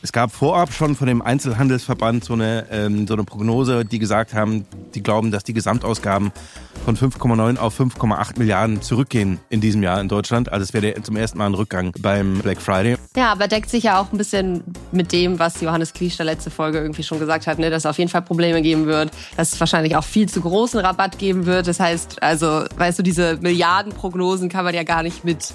Es gab vorab schon von dem Einzelhandelsverband so eine Prognose, die gesagt haben, die glauben, dass die Gesamtausgaben von 5,9 auf 5,8 Milliarden zurückgehen in diesem Jahr in Deutschland. Also es wäre zum ersten Mal ein Rückgang beim Black Friday. Ja, aber deckt sich ja auch ein bisschen mit dem, was Johannes Kliesch der letzte Folge irgendwie schon gesagt hat, ne? Dass es auf jeden Fall Probleme geben wird, dass es wahrscheinlich auch viel zu großen Rabatt geben wird. Das heißt, also, weißt du, diese Milliardenprognosen kann man ja gar nicht mit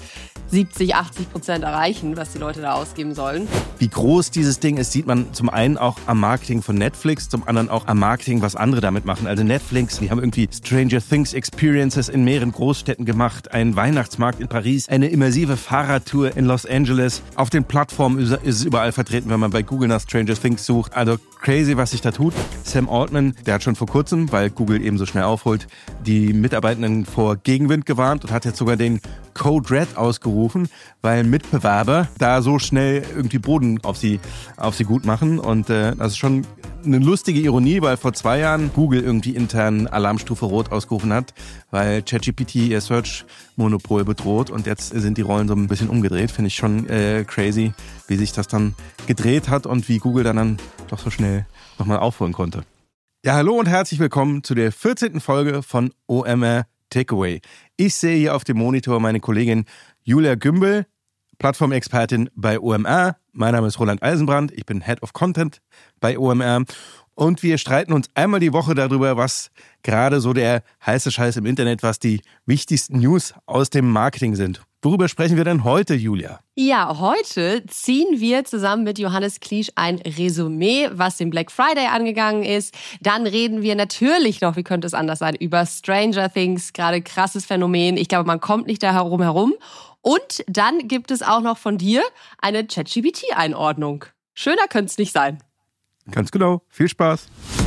70-80% erreichen, was die Leute da ausgeben sollen. Wie groß dieses Ding ist, sieht man zum einen auch am Marketing von Netflix, zum anderen auch am Marketing, was andere damit machen. Also Netflix, die haben irgendwie Stranger Things Experiences in mehreren Großstädten gemacht, einen Weihnachtsmarkt in Paris, eine immersive Fahrradtour in Los Angeles. Auf den Plattformen ist es überall vertreten, wenn man bei Google nach Stranger Things sucht. Also crazy, was sich da tut. Sam Altman, der hat schon vor kurzem, weil Google eben so schnell aufholt, die Mitarbeitenden vor Gegenwind gewarnt und hat jetzt sogar den Code Red ausgerufen, weil Mitbewerber da so schnell irgendwie Boden auf sie gut machen. Und das ist schon eine lustige Ironie, weil vor 2 Jahren Google irgendwie intern Alarmstufe Rot ausgerufen hat, weil ChatGPT ihr Search-Monopol bedroht. Und jetzt sind die Rollen so ein bisschen umgedreht. Finde ich schon crazy, wie sich das dann gedreht hat und wie Google dann doch so schnell nochmal aufholen konnte. Ja, hallo und herzlich willkommen zu der 14. Folge von OMR Takeaway. Ich sehe hier auf dem Monitor meine Kollegin Julia Gümbel, Plattformexpertin bei OMR. Mein Name ist Roland Eisenbrand, ich bin Head of Content bei OMR. Und wir streiten uns einmal die Woche darüber, was gerade so der heiße Scheiß im Internet, was die wichtigsten News aus dem Marketing sind. Worüber sprechen wir denn heute, Julia? Ja, heute ziehen wir zusammen mit Johannes Kliesch ein Resümee, was den Black Friday angegangen ist. Dann reden wir natürlich noch, wie könnte es anders sein, über Stranger Things, gerade krasses Phänomen. Ich glaube, man kommt nicht da herum. Und dann gibt es auch noch von dir eine ChatGPT-Einordnung. Schöner könnte es nicht sein. Ganz genau. Viel Spaß.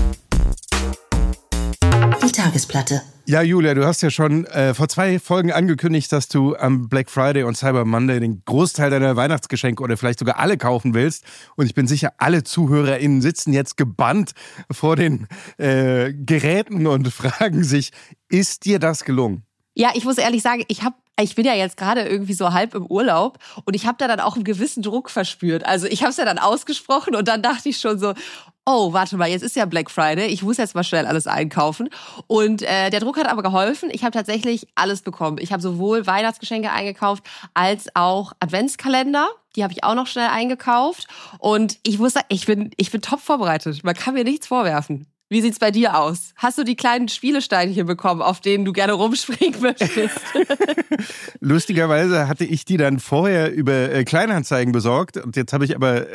Die Tagesplatte. Ja, Julia, du hast ja schon vor 2 Folgen angekündigt, dass du am Black Friday und Cyber Monday den Großteil deiner Weihnachtsgeschenke oder vielleicht sogar alle kaufen willst. Und ich bin sicher, alle ZuhörerInnen sitzen jetzt gebannt vor den Geräten und fragen sich, ist dir das gelungen? Ja, ich muss ehrlich sagen, ich bin ja jetzt gerade irgendwie so halb im Urlaub und ich habe da dann auch einen gewissen Druck verspürt. Also ich habe es ja dann ausgesprochen und dann dachte ich schon so, oh, warte mal, jetzt ist ja Black Friday, ich muss jetzt mal schnell alles einkaufen. Und der Druck hat aber geholfen. Ich habe tatsächlich alles bekommen. Ich habe sowohl Weihnachtsgeschenke eingekauft als auch Adventskalender. Die habe ich auch noch schnell eingekauft. Und ich muss sagen, ich bin top vorbereitet. Man kann mir nichts vorwerfen. Wie sieht's bei dir aus? Hast du die kleinen Spielesteinchen bekommen, auf denen du gerne rumspringen möchtest? Lustigerweise hatte ich die dann vorher über Kleinanzeigen besorgt. Und jetzt habe ich aber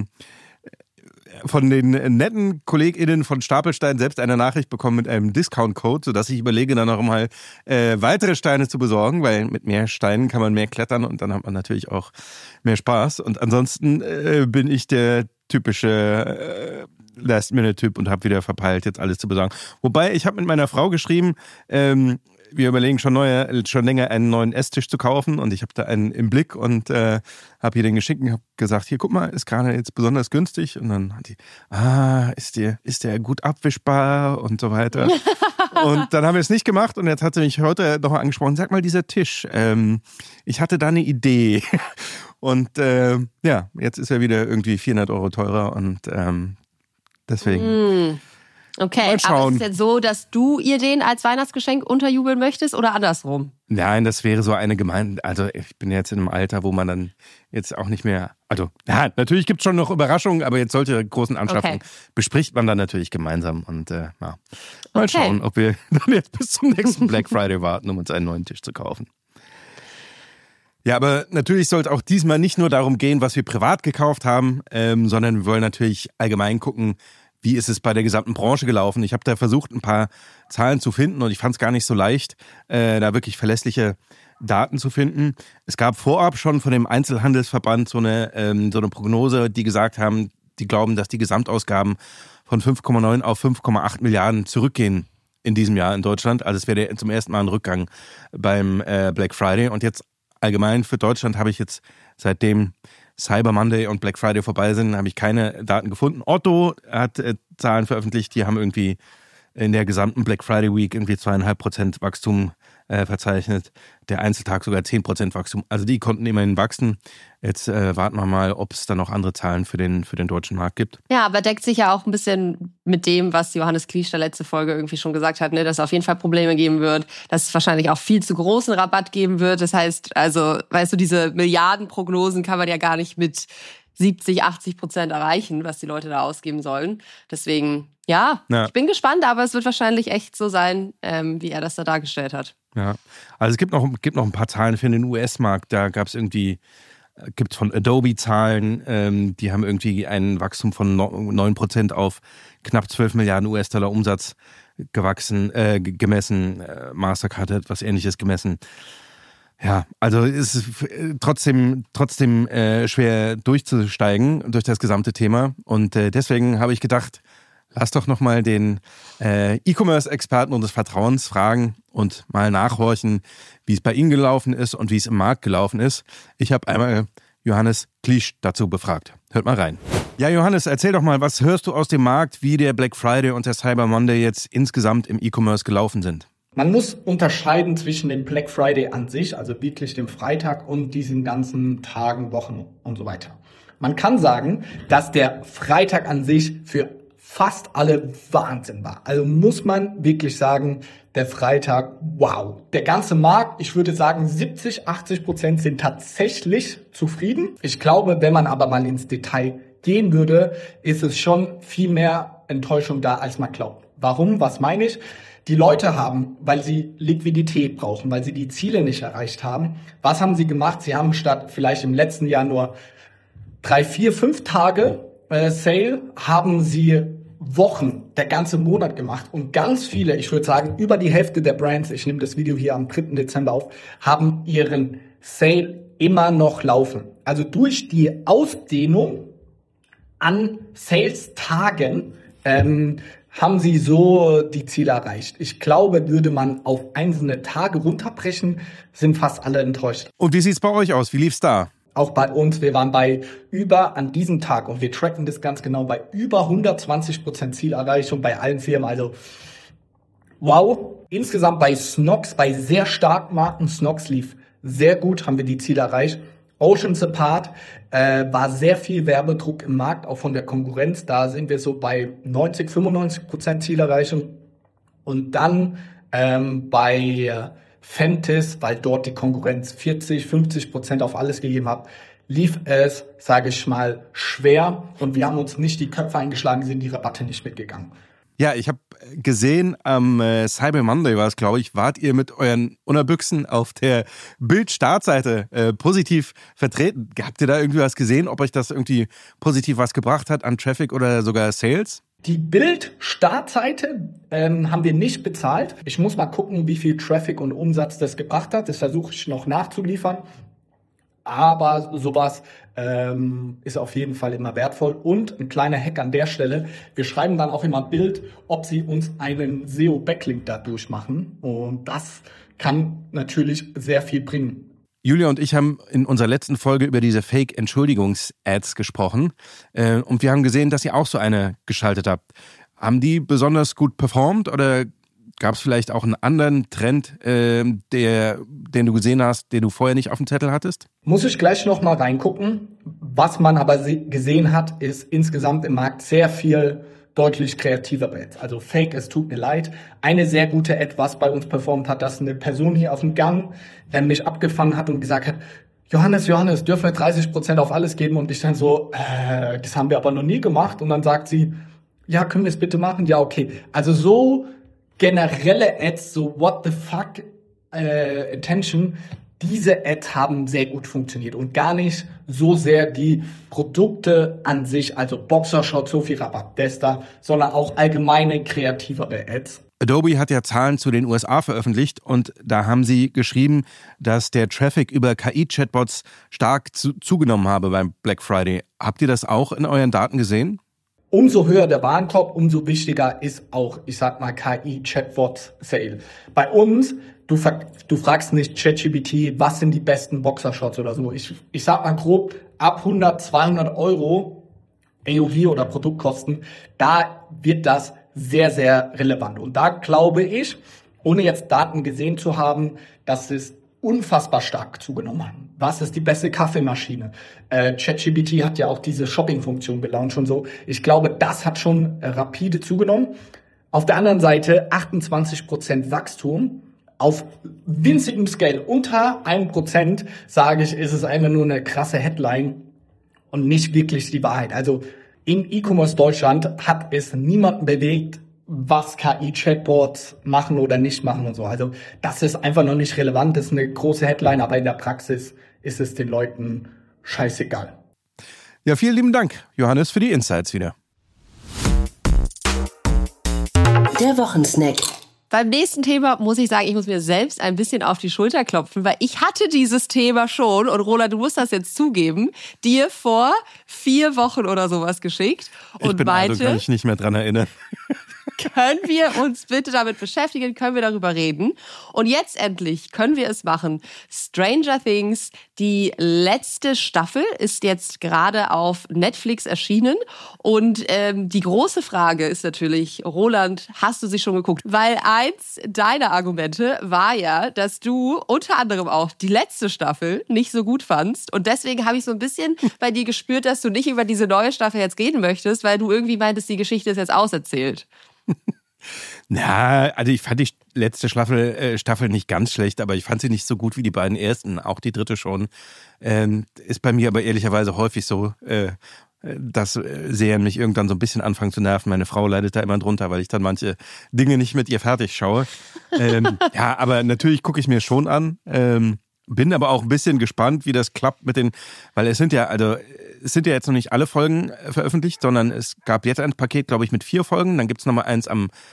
von den netten KollegInnen von Stapelstein selbst eine Nachricht bekommen mit einem Discount-Code, sodass ich überlege, dann noch mal weitere Steine zu besorgen, weil mit mehr Steinen kann man mehr klettern und dann hat man natürlich auch mehr Spaß. Und ansonsten bin ich der typische Last-Minute-Typ und habe wieder verpeilt, jetzt alles zu besorgen. Wobei, ich habe mit meiner Frau geschrieben, wir überlegen schon länger einen neuen Esstisch zu kaufen und ich habe da einen im Blick und habe hier den geschickt und habe gesagt, hier guck mal, ist gerade jetzt besonders günstig und dann hat die, ist der gut abwischbar und so weiter. Und dann haben wir es nicht gemacht und jetzt hat sie mich heute noch angesprochen, sag mal, dieser Tisch, ich hatte da eine Idee und jetzt ist er wieder irgendwie 400 Euro teurer und deswegen. Okay, aber ist es jetzt so, dass du ihr den als Weihnachtsgeschenk unterjubeln möchtest oder andersrum? Nein, das wäre so eine also ich bin jetzt in einem Alter, wo man dann jetzt auch nicht mehr, also ja, natürlich gibt es schon noch Überraschungen, aber jetzt solche großen Anschaffungen bespricht man dann natürlich gemeinsam und mal schauen, ob wir dann jetzt bis zum nächsten Black Friday warten, um uns einen neuen Tisch zu kaufen. Ja, aber natürlich soll es auch diesmal nicht nur darum gehen, was wir privat gekauft haben, sondern wir wollen natürlich allgemein gucken, wie ist es bei der gesamten Branche gelaufen. Ich habe da versucht, ein paar Zahlen zu finden und ich fand es gar nicht so leicht, da wirklich verlässliche Daten zu finden. Es gab vorab schon von dem Einzelhandelsverband so eine Prognose, die gesagt haben, die glauben, dass die Gesamtausgaben von 5,9 auf 5,8 Milliarden zurückgehen in diesem Jahr in Deutschland. Also es wäre zum ersten Mal ein Rückgang beim Black Friday. Und jetzt allgemein für Deutschland habe ich jetzt seitdem Cyber Monday und Black Friday vorbei sind, habe ich keine Daten gefunden. Otto hat Zahlen veröffentlicht, die haben irgendwie in der gesamten Black Friday Week irgendwie 2,5% Wachstum verzeichnet. Der Einzeltag sogar 10% Wachstum. Also die konnten immerhin wachsen. Jetzt warten wir mal, ob es da noch andere Zahlen für den deutschen Markt gibt. Ja, aber deckt sich ja auch ein bisschen mit dem, was Johannes Kliesch der letzte Folge irgendwie schon gesagt hat, ne, dass es auf jeden Fall Probleme geben wird, dass es wahrscheinlich auch viel zu großen Rabatt geben wird. Das heißt, also, weißt du, diese Milliardenprognosen kann man ja gar nicht mit 70-80% erreichen, was die Leute da ausgeben sollen. Deswegen, ja, ich bin gespannt, aber es wird wahrscheinlich echt so sein, wie er das da dargestellt hat. Ja, also es gibt noch ein paar Zahlen für den US-Markt. Da gibt's von Adobe Zahlen, die haben irgendwie ein Wachstum von 9% auf knapp 12 Milliarden US-Dollar Umsatz gemessen. Mastercard hat etwas Ähnliches gemessen. Ja, also es ist trotzdem schwer durchzusteigen durch das gesamte Thema. Und deswegen habe ich gedacht, lass doch nochmal den E-Commerce-Experten unseres Vertrauens fragen und mal nachhorchen, wie es bei Ihnen gelaufen ist und wie es im Markt gelaufen ist. Ich habe einmal Johannes Kliesch dazu befragt. Hört mal rein. Ja, Johannes, erzähl doch mal, was hörst du aus dem Markt, wie der Black Friday und der Cyber Monday jetzt insgesamt im E-Commerce gelaufen sind? Man muss unterscheiden zwischen dem Black Friday an sich, also wirklich dem Freitag, und diesen ganzen Tagen, Wochen und so weiter. Man kann sagen, dass der Freitag an sich für fast alle Wahnsinn war. Also muss man wirklich sagen, der Freitag, wow. Der ganze Markt, ich würde sagen 70-80% sind tatsächlich zufrieden. Ich glaube, wenn man aber mal ins Detail gehen würde, ist es schon viel mehr Enttäuschung da, als man glaubt. Warum? Was meine ich? Die Leute haben, weil sie Liquidität brauchen, weil sie die Ziele nicht erreicht haben, was haben sie gemacht? Sie haben statt vielleicht im letzten Jahr nur 3, 4, 5 Tage Sale, haben sie Wochen, der ganze Monat gemacht. Und ganz viele, ich würde sagen über die Hälfte der Brands, ich nehme das Video hier am 3. Dezember auf, haben ihren Sale immer noch laufen. Also durch die Ausdehnung an Sales-Tagen haben sie so die Ziele erreicht. Ich glaube, würde man auf einzelne Tage runterbrechen, sind fast alle enttäuscht. Und wie sieht's bei euch aus? Wie lief's da? Auch bei uns, wir waren an diesem Tag, und wir tracken das ganz genau, bei über 120% Zielerreichung bei allen Firmen. Also, wow. Insgesamt bei Snox, bei sehr starken Marken, Snox lief sehr gut, haben wir die Ziele erreicht. Oceans Apart war sehr viel Werbedruck im Markt, auch von der Konkurrenz. Da sind wir so bei 90-95% Zielerreichung. Und dann bei Fentis, weil dort die Konkurrenz 40-50% auf alles gegeben hat, lief es, sage ich mal, schwer. Und wir haben uns nicht die Köpfe eingeschlagen, sind die Rabatte nicht mitgegangen. Ja, ich habe gesehen, am Cyber Monday war es, glaube ich, wart ihr mit euren Unterbüchsen auf der Bild-Startseite positiv vertreten. Habt ihr da irgendwie was gesehen, ob euch das irgendwie positiv was gebracht hat an Traffic oder sogar Sales? Die Bild-Startseite haben wir nicht bezahlt. Ich muss mal gucken, wie viel Traffic und Umsatz das gebracht hat. Das versuche ich noch nachzuliefern. Aber sowas ist auf jeden Fall immer wertvoll. Und ein kleiner Hack an der Stelle. Wir schreiben dann auch immer Bild, ob sie uns einen SEO-Backlink dadurch machen. Und das kann natürlich sehr viel bringen. Julia und ich haben in unserer letzten Folge über diese Fake-Entschuldigungs-Ads gesprochen. Und wir haben gesehen, dass ihr auch so eine geschaltet habt. Haben die besonders gut performt oder gab es vielleicht auch einen anderen Trend, den du gesehen hast, den du vorher nicht auf dem Zettel hattest? Muss ich gleich noch mal reingucken. Was man aber gesehen hat, ist insgesamt im Markt sehr viel deutlich kreativer Ads. Also Fake, es tut mir leid. Eine sehr gute Ad, was bei uns performt hat, dass eine Person hier auf dem Gang mich abgefangen hat und gesagt hat, Johannes, dürfen wir 30% auf alles geben? Und ich dann so, das haben wir aber noch nie gemacht. Und dann sagt sie, ja, können wir es bitte machen? Ja, okay. Also so generelle Ads, so what the fuck attention, diese Ads haben sehr gut funktioniert und gar nicht so sehr die Produkte an sich, also Boxershot, so viel Rabatt, Desta, sondern auch allgemeine kreativere Ads. Adobe hat ja Zahlen zu den USA veröffentlicht und da haben sie geschrieben, dass der Traffic über KI-Chatbots stark zugenommen habe beim Black Friday. Habt ihr das auch in euren Daten gesehen? Umso höher der Warenkorb, umso wichtiger ist auch, ich sag mal, KI-Chatbot-Sale. Bei uns, du fragst nicht ChatGPT, was sind die besten Boxershots oder so. Ich sag mal grob, ab 100, 200 Euro AOV oder Produktkosten, da wird das sehr, sehr relevant. Und da glaube ich, ohne jetzt Daten gesehen zu haben, dass es unfassbar stark zugenommen hat. Was ist die beste Kaffeemaschine? ChatGPT hat ja auch diese Shopping-Funktion gelauncht und so. Ich glaube, das hat schon rapide zugenommen. Auf der anderen Seite 28% Wachstum. Auf winzigem Scale, unter 1%, sage ich, ist es einfach nur eine krasse Headline und nicht wirklich die Wahrheit. Also in E-Commerce Deutschland hat es niemanden bewegt, was KI-Chatbots machen oder nicht machen und so. Also das ist einfach noch nicht relevant, das ist eine große Headline, aber in der Praxis ist es den Leuten scheißegal. Ja, vielen lieben Dank, Johannes, für die Insights wieder. Der Wochensnack. Beim nächsten Thema muss ich sagen, ich muss mir selbst ein bisschen auf die Schulter klopfen, weil ich hatte dieses Thema schon, und Roland, du musst das jetzt zugeben, dir vor 4 Wochen oder sowas geschickt und meinte, kann ich nicht mehr dran erinnern. können wir uns bitte damit beschäftigen, können wir darüber reden. Und jetzt endlich können wir es machen. Stranger Things, die letzte Staffel ist jetzt gerade auf Netflix erschienen. Und die große Frage ist natürlich, Roland, hast du sie schon geguckt? Weil eins deiner Argumente war ja, dass du unter anderem auch die letzte Staffel nicht so gut fandst. Und deswegen habe ich so ein bisschen bei dir gespürt, dass du nicht über diese neue Staffel jetzt reden möchtest, weil du irgendwie meintest, die Geschichte ist jetzt auserzählt. Na, also ich fand die letzte Staffel nicht ganz schlecht, aber ich fand sie nicht so gut wie die beiden ersten, auch die dritte schon. Ist bei mir aber ehrlicherweise häufig so, dass Serien mich irgendwann so ein bisschen anfangen zu nerven. Meine Frau leidet da immer drunter, weil ich dann manche Dinge nicht mit ihr fertig schaue. Ja, aber natürlich gucke ich mir schon an. Bin aber auch ein bisschen gespannt, wie das klappt mit den, weil es sind ja jetzt noch nicht alle Folgen veröffentlicht, sondern es gab jetzt ein Paket, glaube ich, mit 4 Folgen. Dann gibt's nochmal eins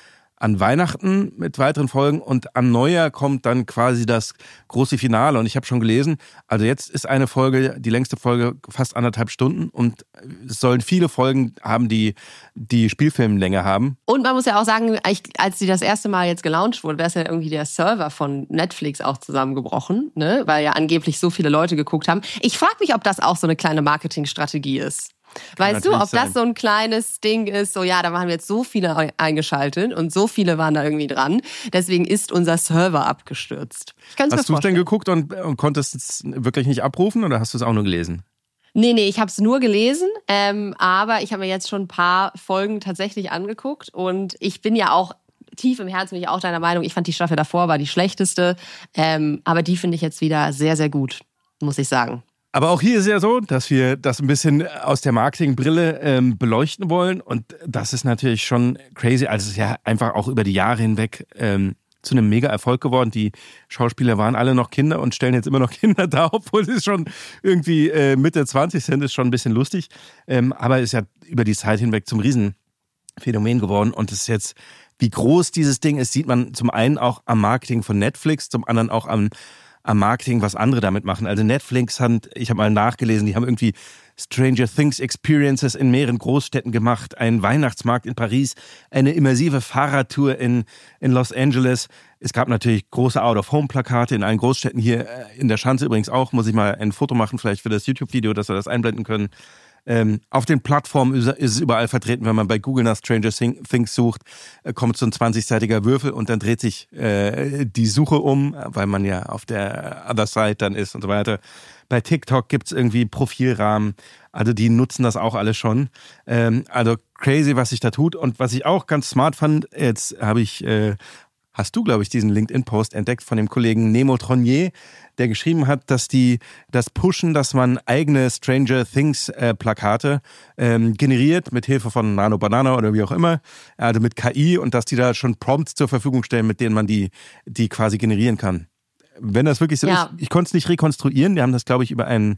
an Weihnachten mit weiteren Folgen und an Neujahr kommt dann quasi das große Finale. Und ich habe schon gelesen, also jetzt ist eine Folge, die längste Folge, fast 1,5 Stunden und es sollen viele Folgen haben, die Spielfilmlänge haben. Und man muss ja auch sagen, als die das erste Mal jetzt gelauncht wurde, da ist ja irgendwie der Server von Netflix auch zusammengebrochen, ne? Weil ja angeblich so viele Leute geguckt haben. Ich frage mich, ob das auch so eine kleine Marketingstrategie ist. Weißt du, ob das so ein kleines Ding ist, so ja, da waren jetzt so viele eingeschaltet und so viele waren da irgendwie dran, deswegen ist unser Server abgestürzt. Hast du es denn geguckt und konntest es wirklich nicht abrufen oder hast du es auch nur gelesen? Nee, ich habe es nur gelesen, aber ich habe mir jetzt schon ein paar Folgen tatsächlich angeguckt und ich bin ja auch tief im Herzen bin ich auch deiner Meinung, ich fand die Staffel davor war die schlechteste, aber die finde ich jetzt wieder sehr, sehr gut, muss ich sagen. Aber auch hier ist ja so, dass wir das ein bisschen aus der Marketingbrille beleuchten wollen. Und das ist natürlich schon crazy. Also es ist ja einfach auch über die Jahre hinweg zu einem Mega-Erfolg geworden. Die Schauspieler waren alle noch Kinder und stellen jetzt immer noch Kinder dar, obwohl sie schon irgendwie Mitte 20 sind. Ist schon ein bisschen lustig. Aber ist ja über die Zeit hinweg zum Riesenphänomen geworden. Und es ist jetzt, wie groß dieses Ding ist, sieht man zum einen auch am Marketing von Netflix, zum anderen auch am Marketing, was andere damit machen. Also Netflix ich habe mal nachgelesen, die haben irgendwie Stranger Things Experiences in mehreren Großstädten gemacht, einen Weihnachtsmarkt in Paris, eine immersive Fahrradtour in Los Angeles. Es gab natürlich große Out-of-Home-Plakate in allen Großstädten, hier in der Schanze übrigens auch. Muss ich mal ein Foto machen, vielleicht für das YouTube-Video, dass wir das einblenden können. Auf den Plattformen ist es überall vertreten, wenn man bei Google nach Stranger Things sucht, kommt so ein 20-seitiger Würfel und dann dreht sich die Suche um, weil man ja auf der Other Side dann ist und so weiter. Bei TikTok gibt's irgendwie Profilrahmen, also die nutzen das auch alle schon. Also crazy, was sich da tut. Und was ich auch ganz smart fand, jetzt hast du, glaube ich, diesen LinkedIn-Post entdeckt von dem Kollegen Nemo Tronier, der geschrieben hat, dass die das pushen, dass man eigene Stranger Things Plakate generiert mit Hilfe von Nano Banana oder wie auch immer, also mit KI und dass die da schon Prompts zur Verfügung stellen, mit denen man die quasi generieren kann. Wenn das wirklich so ist, ich konnte es nicht rekonstruieren, die haben das, glaube ich, über einen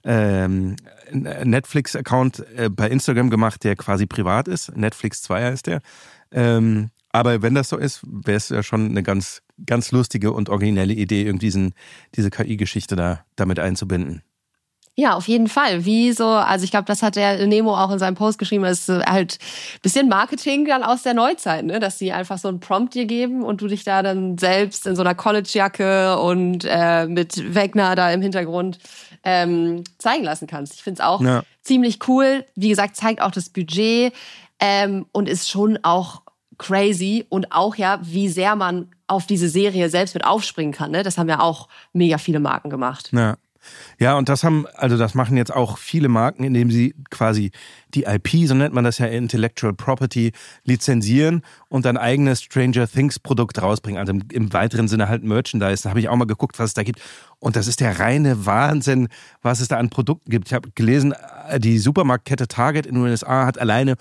Netflix-Account bei Instagram gemacht, der quasi privat ist, Netflix 2 heißt der. Aber wenn das so ist, wäre es ja schon eine ganz, ganz lustige und originelle Idee, irgendwie diese KI-Geschichte damit einzubinden. Ja, auf jeden Fall. Also ich glaube, das hat der Nemo auch in seinem Post geschrieben, das ist halt ein bisschen Marketing dann aus der Neuzeit, ne? Dass sie einfach so einen Prompt dir geben und du dich da dann selbst in so einer College-Jacke und mit Wegner da im Hintergrund zeigen lassen kannst. Ich finde es auch ziemlich cool. Wie gesagt, zeigt auch das Budget und ist schon auch crazy und auch ja, wie sehr man auf diese Serie selbst mit aufspringen kann. Ne? Das haben ja auch mega viele Marken gemacht. Ja, und das machen jetzt auch viele Marken, indem sie quasi die IP, so nennt man das ja, Intellectual Property, lizenzieren und ein eigenes Stranger Things Produkt rausbringen. Also im weiteren Sinne halt Merchandise. Da habe ich auch mal geguckt, was es da gibt. Und das ist der reine Wahnsinn, was es da an Produkten gibt. Ich habe gelesen, die Supermarktkette Target in den USA hat alleine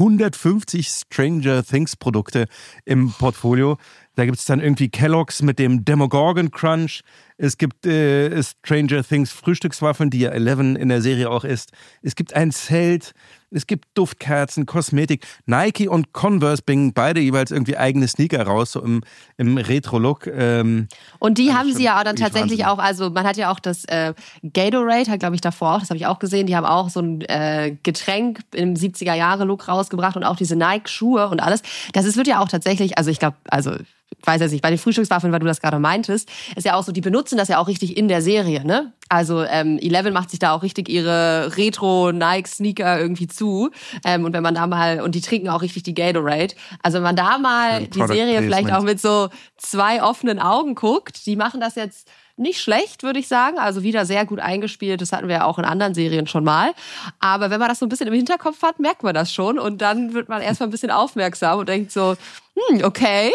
150 Stranger Things Produkte im Portfolio. Da gibt es dann irgendwie Kellogg's mit dem Demogorgon Crunch. Es gibt Stranger Things Frühstückswaffeln, die ja Eleven in der Serie auch isst. Es gibt ein Zelt, es gibt Duftkerzen, Kosmetik. Nike und Converse bringen beide jeweils irgendwie eigene Sneaker raus, so im Retro-Look. Und die haben sie ja auch dann tatsächlich Wahnsinn. Auch, also man hat ja auch das Gatorade, hat glaube ich davor auch, das habe ich auch gesehen, die haben auch so ein Getränk im 70er-Jahre-Look rausgebracht und auch diese Nike-Schuhe und alles. Wird ja auch tatsächlich, also ich glaube, ich weiß jetzt nicht, bei den Frühstückswaffeln, weil du das gerade meintest, ist ja auch so, die benutzen das ja auch richtig in der Serie, ne? Also Eleven macht sich da auch richtig ihre Retro-Nike-Sneaker irgendwie zu. Und wenn man da mal, und die trinken auch richtig die Gatorade. Also wenn man da mal die Serie vielleicht auch mit so 2 offenen Augen guckt, die machen das jetzt nicht schlecht, würde ich sagen. Also wieder sehr gut eingespielt. Das hatten wir ja auch in anderen Serien schon mal. Aber wenn man das so ein bisschen im Hinterkopf hat, merkt man das schon. Und dann wird man erstmal ein bisschen aufmerksam und denkt so, okay.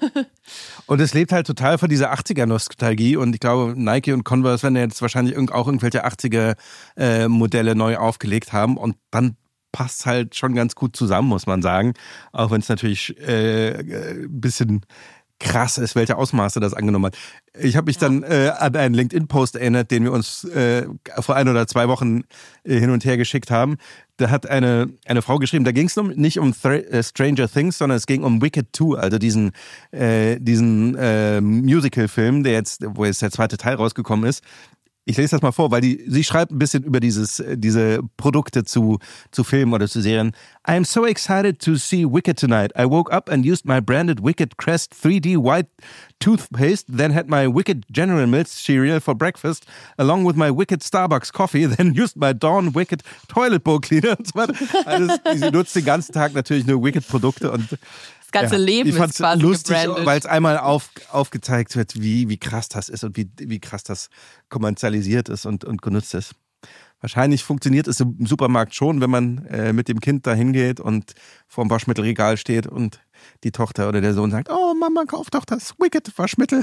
Und es lebt halt total von dieser 80er-Nostalgie. Und ich glaube, Nike und Converse werden jetzt wahrscheinlich auch irgendwelche 80er-Modelle neu aufgelegt haben. Und dann passt halt schon ganz gut zusammen, muss man sagen. Auch wenn es natürlich ein bisschen krass ist, welche Ausmaße das angenommen hat. Ich habe mich dann an einen LinkedIn-Post erinnert, den wir uns vor 1 oder 2 Wochen hin und her geschickt haben. Da hat eine Frau geschrieben, da ging es nicht um Stranger Things, sondern es ging um Wicked 2, also diesen Musical-Film, wo jetzt der 2. Teil rausgekommen ist. Ich lese das mal vor, weil sie schreibt ein bisschen über diese Produkte zu Filmen oder zu Serien. I am so excited to see Wicked tonight. I woke up and used my branded Wicked Crest 3D white toothpaste, then had my Wicked General Mills cereal for breakfast, along with my Wicked Starbucks coffee, then used my Dawn Wicked Toilet Bowl Cleaner und so weiter. Also sie nutzt den ganzen Tag natürlich nur Wicked-Produkte und das ganze Leben ist quasi lustig, gebrandet. Weil es einmal aufgezeigt wird, wie krass das ist und wie krass das kommerzialisiert ist und genutzt ist. Wahrscheinlich funktioniert es im Supermarkt schon, wenn man mit dem Kind da hingeht und vor dem Waschmittelregal steht und die Tochter oder der Sohn sagt, oh Mama, kauf doch das Wicked-Waschmittel.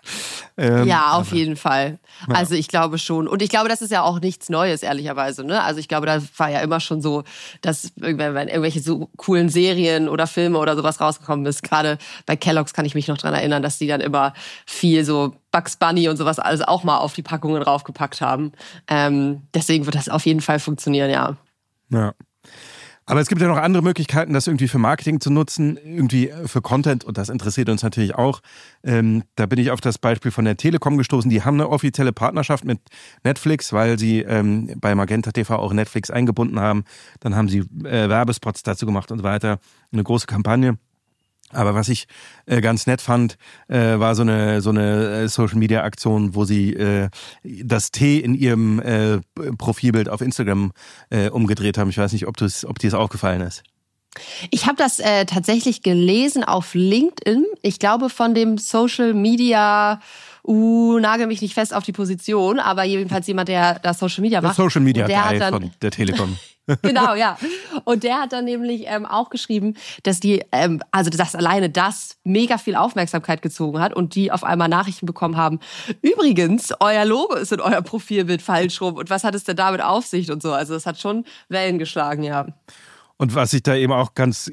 Ja, auf jeden Fall. Also ich glaube schon. Und ich glaube, das ist ja auch nichts Neues, ehrlicherweise. Ne? Also ich glaube, da war ja immer schon so, dass wenn irgendwelche so coolen Serien oder Filme oder sowas rausgekommen ist, gerade bei Kellogg's kann ich mich noch dran erinnern, dass die dann immer viel so Bugs Bunny und sowas alles auch mal auf die Packungen draufgepackt haben. Deswegen wird das auf jeden Fall funktionieren, ja. Aber es gibt ja noch andere Möglichkeiten, das irgendwie für Marketing zu nutzen, irgendwie für Content, und das interessiert uns natürlich auch. Da bin ich auf das Beispiel von der Telekom gestoßen. Die haben eine offizielle Partnerschaft mit Netflix, weil sie bei Magenta TV auch Netflix eingebunden haben. Dann haben sie Werbespots dazu gemacht und so weiter. Eine große Kampagne. Aber was ich ganz nett fand, war so eine Social-Media-Aktion, wo sie das T in ihrem Profilbild auf Instagram umgedreht haben. Ich weiß nicht, ob dir das aufgefallen ist. Ich habe das tatsächlich gelesen auf LinkedIn. Ich glaube von dem Social-Media... nagel mich nicht fest auf die Position, aber jedenfalls jemand, der da Social Media macht. Der Social Media Guy von der Telekom. Genau, ja. Und der hat dann nämlich auch geschrieben, dass dass alleine das mega viel Aufmerksamkeit gezogen hat und die auf einmal Nachrichten bekommen haben. Übrigens, euer Logo ist in euer Profilbild falsch rum. Und was hat es denn damit auf sich und so? Also es hat schon Wellen geschlagen, ja. Und was ich da eben auch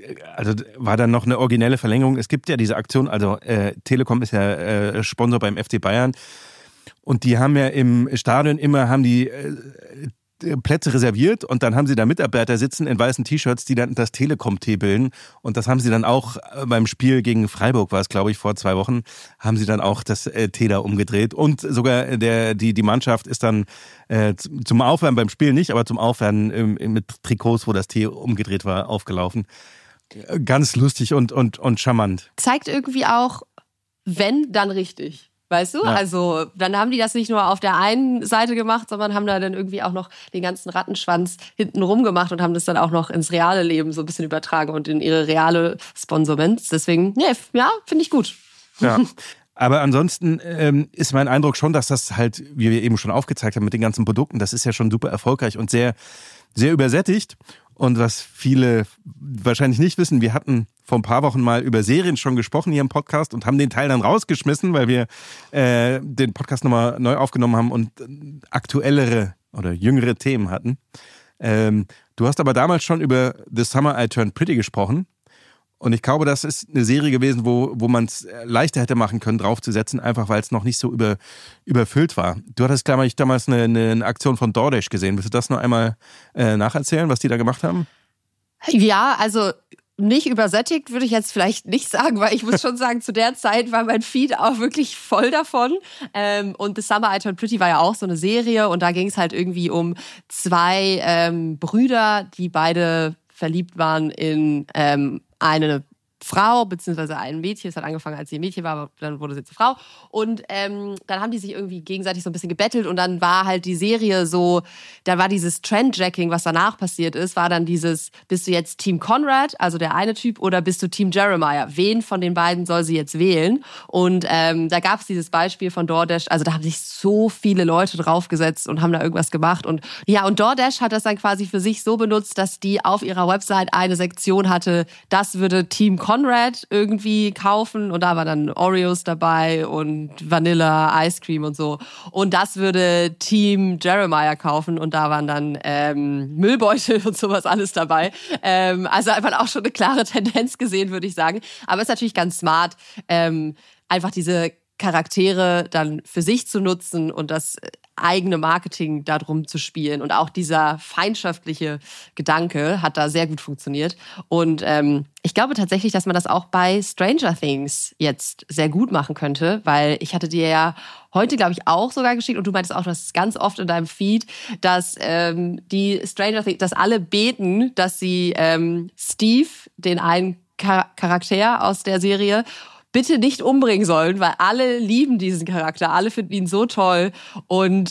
war dann noch eine originelle Verlängerung. Es gibt ja diese Aktion, also Telekom ist ja Sponsor beim FC Bayern. Und die haben ja im Stadion haben die Plätze reserviert und dann haben sie da Mitarbeiter sitzen in weißen T-Shirts, die dann das Telekom-T bilden. Und das haben sie dann auch beim Spiel gegen Freiburg, war es glaube ich vor 2 Wochen, haben sie dann auch das T da umgedreht. Und sogar die Mannschaft ist dann zum Aufwärmen beim Spiel nicht, aber zum Aufwärmen mit Trikots, wo das T umgedreht war, aufgelaufen. Ganz lustig und charmant. Zeigt irgendwie auch, wenn, dann richtig. weißt du? Ja. Also dann haben die das nicht nur auf der einen Seite gemacht, sondern haben da dann irgendwie auch noch den ganzen Rattenschwanz hinten rum gemacht und haben das dann auch noch ins reale Leben so ein bisschen übertragen und in ihre reale Sponsorments. Deswegen, ja, finde ich gut. Ja. Aber ansonsten ist mein Eindruck schon, dass das halt, wie wir eben schon aufgezeigt haben mit den ganzen Produkten, das ist ja schon super erfolgreich und sehr, sehr übersättigt. Und was viele wahrscheinlich nicht wissen, wir hatten vor ein paar Wochen mal über Serien schon gesprochen hier im Podcast und haben den Teil dann rausgeschmissen, weil wir den Podcast nochmal neu aufgenommen haben und aktuellere oder jüngere Themen hatten. Du hast aber damals schon über The Summer I Turned Pretty gesprochen. Und ich glaube, das ist eine Serie gewesen, wo man es leichter hätte machen können, draufzusetzen, einfach weil es noch nicht so überfüllt war. Du hattest, glaube ich, damals eine Aktion von DoorDash gesehen. Willst du das noch einmal nacherzählen, was die da gemacht haben? Ja, also nicht übersättigt würde ich jetzt vielleicht nicht sagen, weil ich muss schon sagen, zu der Zeit war mein Feed auch wirklich voll davon. Und The Summer I Turned Pretty war ja auch so eine Serie und da ging es halt irgendwie um zwei Brüder, die beide verliebt waren in eine Frau, beziehungsweise ein Mädchen. Es hat angefangen, als sie ein Mädchen war, aber dann wurde sie zur Frau. Und dann haben die sich irgendwie gegenseitig so ein bisschen gebettelt und dann war halt die Serie so, da war dieses Trendjacking, was danach passiert ist, war dann dieses, bist du jetzt Team Conrad, also der eine Typ, oder bist du Team Jeremiah? Wen von den beiden soll sie jetzt wählen? Und da gab es dieses Beispiel von DoorDash, also da haben sich so viele Leute draufgesetzt und haben da irgendwas gemacht. Und ja, und DoorDash hat das dann quasi für sich so benutzt, dass die auf ihrer Website eine Sektion hatte, das würde Team Conrad irgendwie kaufen und da war dann Oreos dabei und Vanilla, Ice Cream und so. Und das würde Team Jeremiah kaufen und da waren dann Müllbeutel und sowas alles dabei. Also hat man auch schon eine klare Tendenz gesehen, würde ich sagen. Aber es ist natürlich ganz smart, einfach diese Charaktere dann für sich zu nutzen und das eigene Marketing darum zu spielen. Und auch dieser feindschaftliche Gedanke hat da sehr gut funktioniert. Und ich glaube tatsächlich, dass man das auch bei Stranger Things jetzt sehr gut machen könnte, weil ich hatte dir ja heute, glaube ich, auch sogar geschickt und du meintest auch, du hast es ganz oft in deinem Feed, dass die Stranger Things, dass alle beten, dass sie Steve, den einen Charakter aus der Serie, bitte nicht umbringen sollen, weil alle lieben diesen Charakter, alle finden ihn so toll und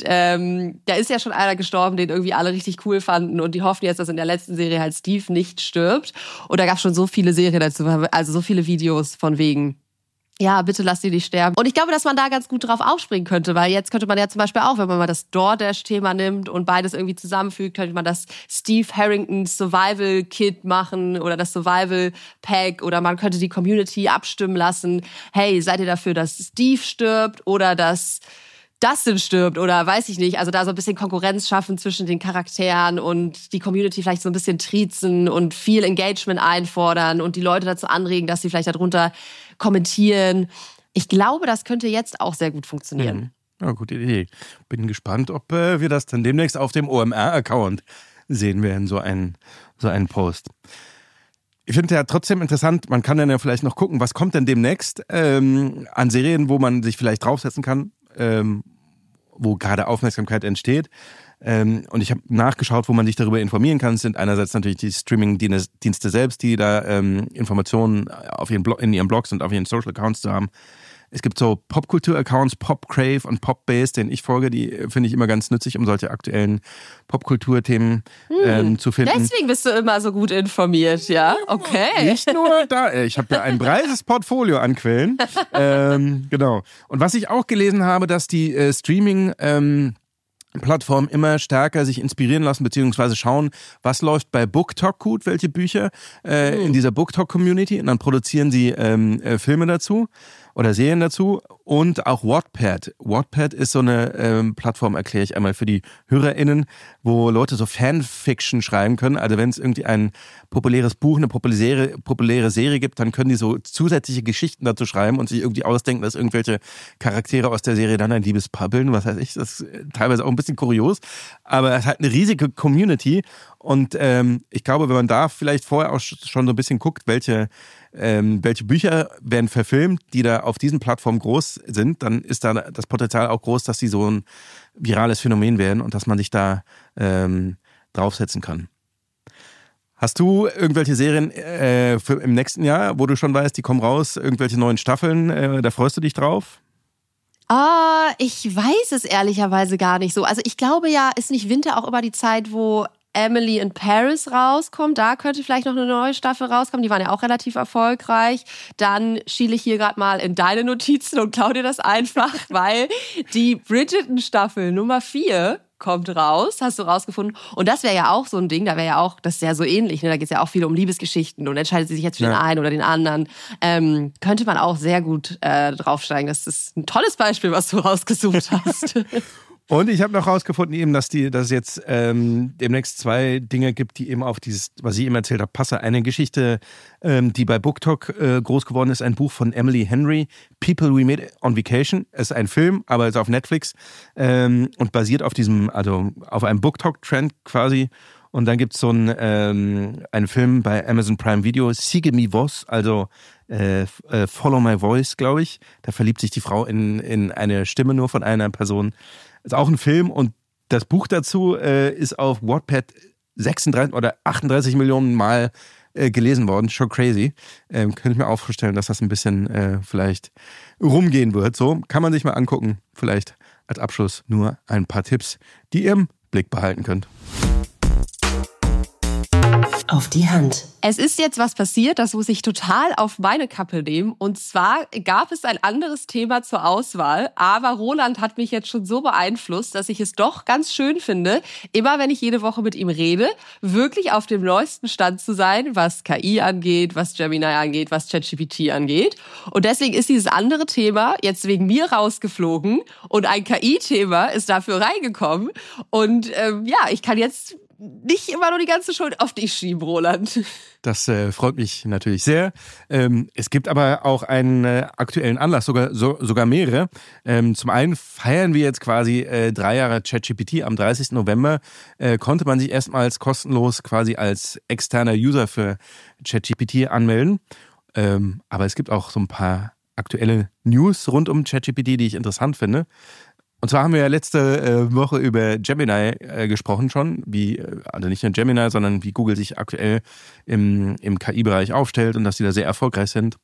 da ist ja schon einer gestorben, den irgendwie alle richtig cool fanden und die hoffen jetzt, dass in der letzten Serie halt Steve nicht stirbt und da gab es schon so viele Serien dazu, also so viele Videos von wegen, ja, bitte lass sie nicht sterben. Und ich glaube, dass man da ganz gut drauf aufspringen könnte, weil jetzt könnte man ja zum Beispiel auch, wenn man mal das DoorDash-Thema nimmt und beides irgendwie zusammenfügt, könnte man das Steve Harrington Survival Kit machen oder das Survival Pack oder man könnte die Community abstimmen lassen. Hey, seid ihr dafür, dass Steve stirbt oder dass Dustin stirbt oder weiß ich nicht. Also da so ein bisschen Konkurrenz schaffen zwischen den Charakteren und die Community vielleicht so ein bisschen triezen und viel Engagement einfordern und die Leute dazu anregen, dass sie vielleicht darunter kommentieren. Ich glaube, das könnte jetzt auch sehr gut funktionieren. Ja, gute Idee. Bin gespannt, ob wir das dann demnächst auf dem OMR-Account sehen werden, so einen Post. Ich finde ja trotzdem interessant, man kann dann ja vielleicht noch gucken, was kommt denn demnächst an Serien, wo man sich vielleicht draufsetzen kann, wo gerade Aufmerksamkeit entsteht. Und ich habe nachgeschaut, wo man sich darüber informieren kann. Es sind einerseits natürlich die Streaming-Dienste selbst, die da Informationen auf in ihren Blogs und auf ihren Social-Accounts zu haben. Es gibt so Popkultur-Accounts, Popcrave und Popbase, denen ich folge, die finde ich immer ganz nützlich, um solche aktuellen Popkulturthemen zu finden. Deswegen bist du immer so gut informiert, ja? Okay. Nicht nur da, ich habe ja ein breites Portfolio an Quellen. Genau. Und was ich auch gelesen habe, dass die Streaming-Plattformen immer stärker sich inspirieren lassen, beziehungsweise schauen, was läuft bei BookTok gut, welche Bücher in dieser BookTok-Community, und dann produzieren sie Filme dazu oder Serien dazu und auch Wattpad. Wattpad ist so eine Plattform, erkläre ich einmal für die HörerInnen, wo Leute so Fanfiction schreiben können. Also wenn es irgendwie ein populäres Buch, eine populäre Serie gibt, dann können die so zusätzliche Geschichten dazu schreiben und sich irgendwie ausdenken, dass irgendwelche Charaktere aus der Serie dann ein Liebespaar bilden, was weiß ich. Das ist teilweise auch ein bisschen kurios, aber es hat eine riesige Community und ich glaube, wenn man da vielleicht vorher auch schon so ein bisschen guckt, welche Bücher werden verfilmt, die da auf diesen Plattformen groß sind, dann ist da das Potenzial auch groß, dass sie so ein virales Phänomen werden und dass man sich da draufsetzen kann. Hast du irgendwelche Serien im nächsten Jahr, wo du schon weißt, die kommen raus, irgendwelche neuen Staffeln, da freust du dich drauf? Ich weiß es ehrlicherweise gar nicht so. Also ich glaube ja, ist nicht Winter auch immer die Zeit, wo Emily in Paris rauskommt? Da könnte vielleicht noch eine neue Staffel rauskommen. Die waren ja auch relativ erfolgreich. Dann schiele ich hier gerade mal in deine Notizen und klau dir das einfach, weil die Bridgerton-Staffel Nummer 4 kommt raus, hast du rausgefunden. Und das wäre ja auch so ein Ding, da wäre ja auch, das ist ja so ähnlich, ne? Da geht es ja auch viel um Liebesgeschichten und entscheidet sie sich jetzt für den einen oder den anderen. Könnte man auch sehr gut draufsteigen. Das ist ein tolles Beispiel, was du rausgesucht hast. Und ich habe noch rausgefunden, eben, dass es jetzt demnächst 2 Dinge gibt, die eben auf dieses, was ich eben erzählt habe, passen. Eine Geschichte, die bei BookTok groß geworden ist, ein Buch von Emily Henry, People We Met on Vacation. Es ist ein Film, aber ist auf Netflix und basiert auf auf einem BookTok-Trend quasi. Und dann gibt es so einen Film bei Amazon Prime Video, Sigue mi voz, also Follow My Voice, glaube ich. Da verliebt sich die Frau in eine Stimme nur von einer Person. Ist auch ein Film und das Buch dazu ist auf Wattpad 36 oder 38 Millionen Mal gelesen worden. Schon crazy. Könnte ich mir auch vorstellen, dass das ein bisschen vielleicht rumgehen wird. So kann man sich mal angucken. Vielleicht als Abschluss nur ein paar Tipps, die ihr im Blick behalten könnt. Auf die Hand. Es ist jetzt was passiert, das muss ich total auf meine Kappe nehmen. Und zwar gab es ein anderes Thema zur Auswahl, aber Roland hat mich jetzt schon so beeinflusst, dass ich es doch ganz schön finde, immer wenn ich jede Woche mit ihm rede, wirklich auf dem neuesten Stand zu sein, was KI angeht, was Gemini angeht, was ChatGPT angeht. Und deswegen ist dieses andere Thema jetzt wegen mir rausgeflogen und ein KI-Thema ist dafür reingekommen. Und ich kann jetzt nicht immer nur die ganze Schuld auf dich schieben, Roland. Das freut mich natürlich sehr. Es gibt aber auch einen aktuellen Anlass, sogar mehrere. Zum einen feiern wir jetzt quasi 3 Jahre ChatGPT. Am 30. November konnte man sich erstmals kostenlos quasi als externer User für ChatGPT anmelden. Aber es gibt auch so ein paar aktuelle News rund um ChatGPT, die ich interessant finde. Und zwar haben wir ja letzte Woche über Gemini gesprochen schon, also nicht nur Gemini, sondern wie Google sich aktuell im KI-Bereich aufstellt und dass die da sehr erfolgreich sind.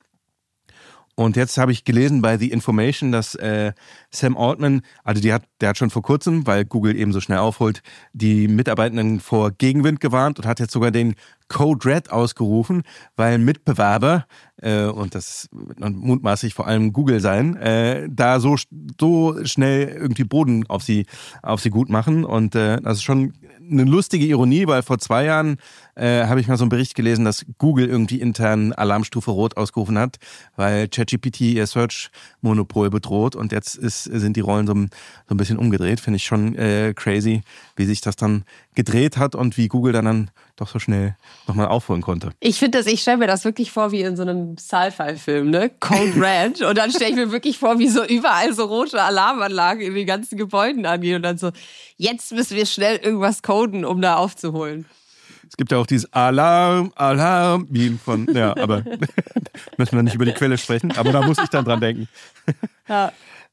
Und jetzt habe ich gelesen bei The Information, dass Sam Altman, also der hat schon vor kurzem, weil Google eben so schnell aufholt, die Mitarbeitenden vor Gegenwind gewarnt und hat jetzt sogar den Code Red ausgerufen, weil Mitbewerber, und das wird mutmaßlich vor allem Google sein, da so schnell irgendwie Boden auf sie gut machen. Und das ist schon eine lustige Ironie, weil vor 2 Jahren habe ich mal so einen Bericht gelesen, dass Google irgendwie intern Alarmstufe Rot ausgerufen hat, weil ChatGPT ihr Search-Monopol bedroht und jetzt sind die Rollen so ein bisschen umgedreht. Finde ich schon crazy, wie sich das dann gedreht hat und wie Google dann doch so schnell nochmal aufholen konnte. Ich stelle mir das wirklich vor wie in so einem Sci-Fi-Film, ne? Code Red. Und dann stelle ich mir wirklich vor, wie so überall so rote Alarmanlagen in den ganzen Gebäuden angehen und dann so, jetzt müssen wir schnell irgendwas coden, um da aufzuholen. Es gibt ja auch dieses Alarm-Meme von, ja, aber müssen wir nicht über die Quelle sprechen, aber da muss ich dann dran denken. Ja.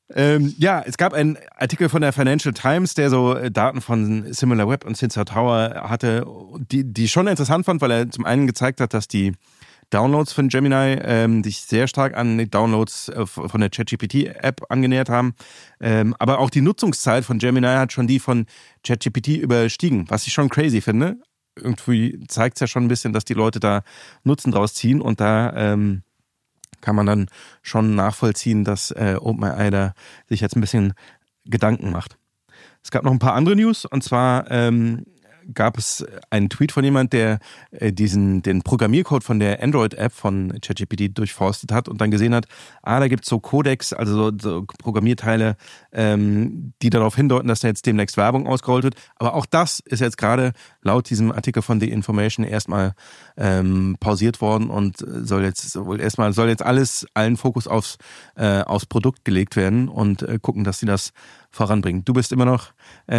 Es gab einen Artikel von der Financial Times, der so Daten von SimilarWeb und Sensor Tower hatte, die ich schon interessant fand, weil er zum einen gezeigt hat, dass die Downloads von Gemini sich sehr stark an die Downloads von der ChatGPT-App angenähert haben. Aber auch die Nutzungszeit von Gemini hat schon die von ChatGPT überstiegen, was ich schon crazy finde. Irgendwie zeigt es ja schon ein bisschen, dass die Leute da Nutzen draus ziehen und da kann man dann schon nachvollziehen, dass OpenAI da sich jetzt ein bisschen Gedanken macht. Es gab noch ein paar andere News und zwar gab es einen Tweet von jemand, der den Programmiercode von der Android-App von ChatGPT durchforstet hat und dann gesehen hat, da gibt es so Codecs, also so Programmierteile, die darauf hindeuten, dass da jetzt demnächst Werbung ausgerollt wird. Aber auch das ist jetzt gerade laut diesem Artikel von The Information erstmal pausiert worden und soll jetzt allen Fokus aufs Produkt gelegt werden und gucken, dass sie das voranbringen. Du bist immer noch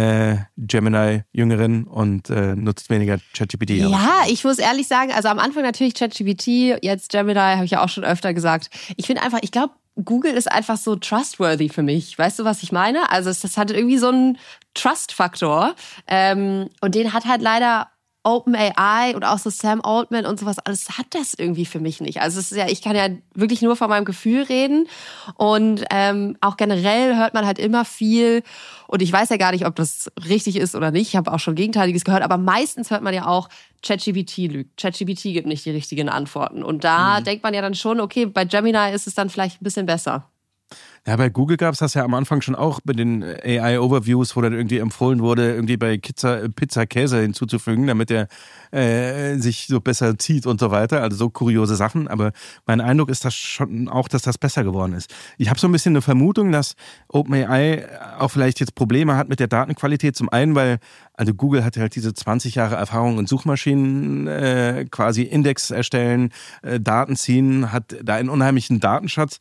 Gemini-Jüngerin und nutzt weniger ChatGPT. Ja, ich muss ehrlich sagen, also am Anfang natürlich ChatGPT, jetzt Gemini, habe ich ja auch schon öfter gesagt. Ich glaube, Google ist einfach so trustworthy für mich. Weißt du, was ich meine? Also das hat irgendwie so einen Trust-Faktor und den hat halt leider OpenAI und auch so Sam Altman und sowas, alles hat das irgendwie für mich nicht. Also es ist ja, ich kann ja wirklich nur von meinem Gefühl reden und auch generell hört man halt immer viel und ich weiß ja gar nicht, ob das richtig ist oder nicht. Ich habe auch schon Gegenteiliges gehört, aber meistens hört man ja auch, ChatGPT lügt. ChatGPT gibt nicht die richtigen Antworten und da denkt man ja dann schon, okay, bei Gemini ist es dann vielleicht ein bisschen besser. Ja, bei Google gab es das ja am Anfang schon auch bei den AI-Overviews, wo dann irgendwie empfohlen wurde, irgendwie bei Pizza Käse hinzuzufügen, damit er sich so besser zieht und so weiter. Also so kuriose Sachen. Aber mein Eindruck ist das schon auch, dass das besser geworden ist. Ich habe so ein bisschen eine Vermutung, dass OpenAI auch vielleicht jetzt Probleme hat mit der Datenqualität. Zum einen, weil also Google hat halt diese 20 Jahre Erfahrung in Suchmaschinen, quasi Index erstellen, Daten ziehen, hat da einen unheimlichen Datenschatz.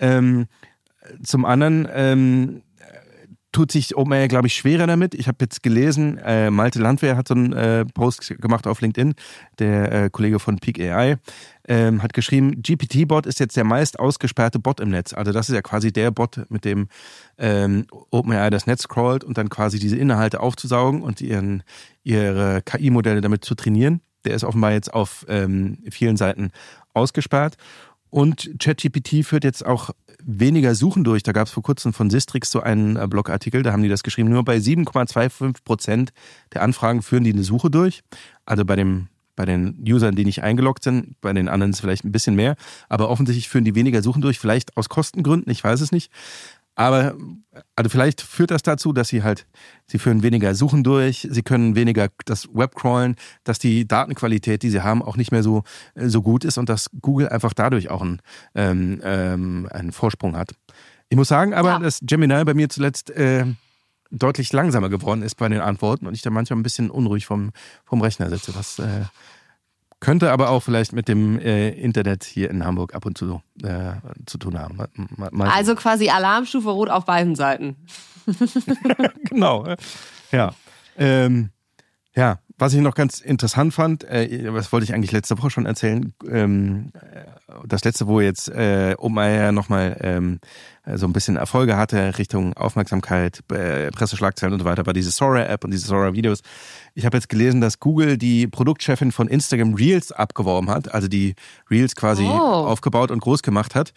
Zum anderen tut sich OpenAI, glaube ich, schwerer damit. Ich habe jetzt gelesen, Malte Landwehr hat so einen Post gemacht auf LinkedIn, der Kollege von Peak AI, hat geschrieben, GPT-Bot ist jetzt der meist ausgesperrte Bot im Netz. Also das ist ja quasi der Bot, mit dem OpenAI das Netz scrollt und dann quasi diese Inhalte aufzusaugen und ihre KI-Modelle damit zu trainieren. Der ist offenbar jetzt auf vielen Seiten ausgesperrt. Und ChatGPT führt jetzt auch weniger Suchen durch. Da gab es vor kurzem von Sistrix so einen Blogartikel, da haben die das geschrieben. Nur bei 7,25% der Anfragen führen die eine Suche durch. Also bei den Usern, die nicht eingeloggt sind, bei den anderen ist es vielleicht ein bisschen mehr. Aber offensichtlich führen die weniger Suchen durch, vielleicht aus Kostengründen, ich weiß es nicht. Aber also vielleicht führt das dazu, dass sie führen weniger Suchen durch, sie können weniger das Web crawlen, dass die Datenqualität, die sie haben, auch nicht mehr so gut ist und dass Google einfach dadurch auch einen Vorsprung hat. Ich muss sagen aber, dass Gemini bei mir zuletzt deutlich langsamer geworden ist bei den Antworten und ich da manchmal ein bisschen unruhig vom Rechner sitze. Das könnte aber auch vielleicht mit dem Internet hier in Hamburg ab und zu zu tun haben. Also quasi Alarmstufe rot auf beiden Seiten. Genau, ja. Was ich noch ganz interessant fand, was wollte ich eigentlich letzte Woche schon erzählen, das letzte, wo jetzt OpenAI nochmal so ein bisschen Erfolge hatte Richtung Aufmerksamkeit, Presseschlagzeilen und so weiter, war diese Sora-App und diese Sora-Videos. Ich habe jetzt gelesen, dass Google die Produktchefin von Instagram Reels abgeworben hat, also die Reels quasi aufgebaut und groß gemacht hat.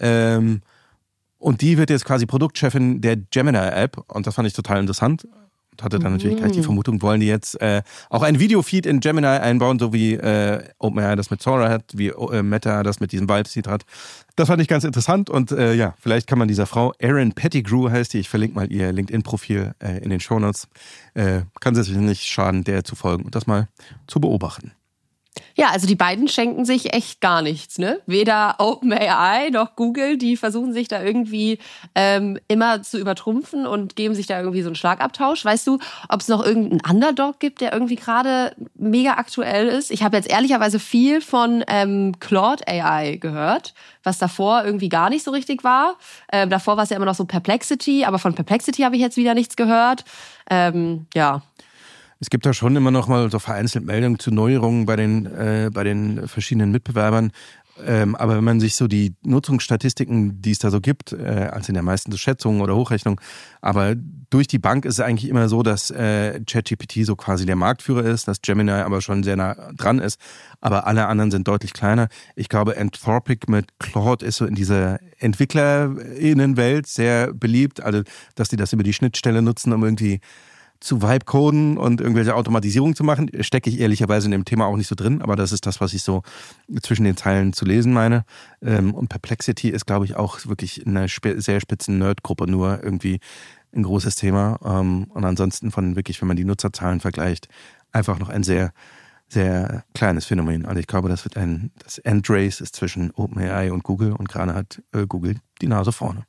Und die wird jetzt quasi Produktchefin der Gemini-App und das fand ich total interessant. Hatte dann natürlich gleich die Vermutung, wollen die jetzt auch ein Videofeed in Gemini einbauen, so wie OpenAI das mit Sora hat, wie Meta das mit diesem Vibe-Feed hat. Das fand ich ganz interessant und vielleicht kann man dieser Frau, Erin Pettigrew heißt die, ich verlinke mal ihr LinkedIn-Profil in den Shownotes, kann es sich nicht schaden, der zu folgen und das mal zu beobachten. Ja, also die beiden schenken sich echt gar nichts, ne? Weder OpenAI noch Google, die versuchen sich da irgendwie immer zu übertrumpfen und geben sich da irgendwie so einen Schlagabtausch. Weißt du, ob es noch irgendeinen Underdog gibt, der irgendwie gerade mega aktuell ist? Ich habe jetzt ehrlicherweise viel von Claude AI gehört, was davor irgendwie gar nicht so richtig war. Davor war es ja immer noch so Perplexity, aber von Perplexity habe ich jetzt wieder nichts gehört. Ja. Es gibt da schon immer noch mal so vereinzelt Meldungen zu Neuerungen bei den verschiedenen Mitbewerbern. Aber wenn man sich so die Nutzungsstatistiken, die es da so gibt, also in der meisten so Schätzungen oder Hochrechnungen, aber durch die Bank ist es eigentlich immer so, dass ChatGPT so quasi der Marktführer ist, dass Gemini aber schon sehr nah dran ist, aber alle anderen sind deutlich kleiner. Ich glaube, Anthropic mit Claude ist so in dieser EntwicklerInnenwelt sehr beliebt, also dass die das über die Schnittstelle nutzen, um irgendwie zu Vibe-Coden und irgendwelche Automatisierung zu machen, stecke ich ehrlicherweise in dem Thema auch nicht so drin, aber das ist das, was ich so zwischen den Zeilen zu lesen meine. Und Perplexity ist, glaube ich, auch wirklich in einer sehr spitzen Nerd-Gruppe nur irgendwie ein großes Thema. Und ansonsten von wirklich, wenn man die Nutzerzahlen vergleicht, einfach noch ein sehr, sehr kleines Phänomen. Also ich glaube, das Endrace ist zwischen OpenAI und Google und gerade hat Google die Nase vorne.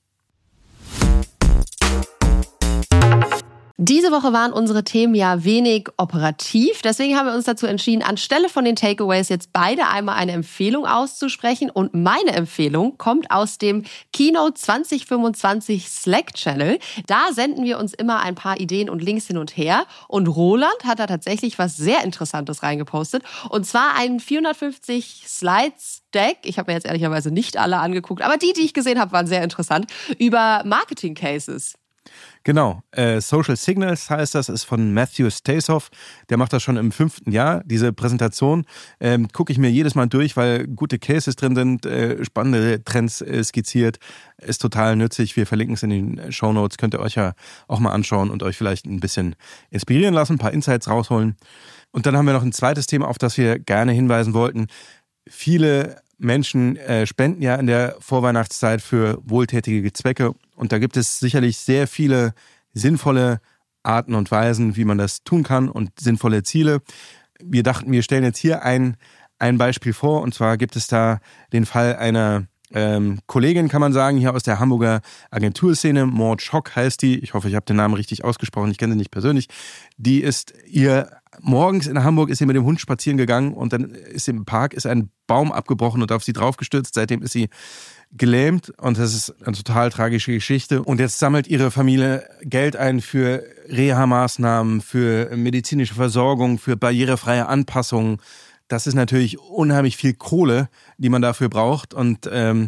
Diese Woche waren unsere Themen ja wenig operativ. Deswegen haben wir uns dazu entschieden, anstelle von den Takeaways jetzt beide einmal eine Empfehlung auszusprechen. Und meine Empfehlung kommt aus dem Keynote 2025 Slack-Channel. Da senden wir uns immer ein paar Ideen und Links hin und her. Und Roland hat da tatsächlich was sehr Interessantes reingepostet. Und zwar einen 450 Slides-Deck. Ich habe mir jetzt ehrlicherweise nicht alle angeguckt, aber die ich gesehen habe, waren sehr interessant. Über Marketing-Cases. Genau, Social Signals heißt das, ist von Matthew Stasoff. Der macht das schon im 5. Jahr. Diese Präsentation gucke ich mir jedes Mal durch, weil gute Cases drin sind, spannende Trends skizziert. Ist total nützlich. Wir verlinken es in den Shownotes. Könnt ihr euch ja auch mal anschauen und euch vielleicht ein bisschen inspirieren lassen, ein paar Insights rausholen. Und dann haben wir noch ein zweites Thema, auf das wir gerne hinweisen wollten. Viele Menschen spenden ja in der Vorweihnachtszeit für wohltätige Zwecke und da gibt es sicherlich sehr viele sinnvolle Arten und Weisen, wie man das tun kann und sinnvolle Ziele. Wir dachten, wir stellen jetzt hier ein Beispiel vor und zwar gibt es da den Fall einer Kollegin, kann man sagen, hier aus der Hamburger Agenturszene, Maud Schock heißt die, ich hoffe, ich habe den Namen richtig ausgesprochen, ich kenne sie nicht persönlich, die ist morgens in Hamburg ist sie mit dem Hund spazieren gegangen und dann ist im Park ein Baum abgebrochen und auf sie draufgestürzt. Seitdem ist sie gelähmt und das ist eine total tragische Geschichte. Und jetzt sammelt ihre Familie Geld ein für Reha-Maßnahmen, für medizinische Versorgung, für barrierefreie Anpassungen. Das ist natürlich unheimlich viel Kohle, die man dafür braucht und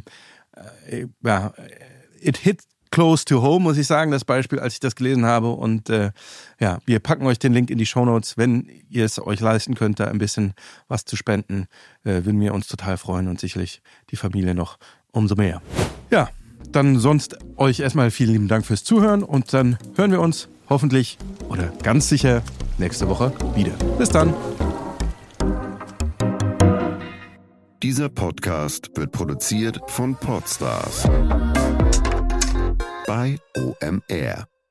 it hit close to home, muss ich sagen, das Beispiel, als ich das gelesen habe. Und wir packen euch den Link in die Shownotes, wenn ihr es euch leisten könnt, da ein bisschen was zu spenden, würden wir uns total freuen und sicherlich die Familie noch umso mehr. Ja, dann sonst euch erstmal vielen lieben Dank fürs Zuhören und dann hören wir uns hoffentlich oder ganz sicher nächste Woche wieder. Bis dann. Dieser Podcast wird produziert von Podstars bei OMR.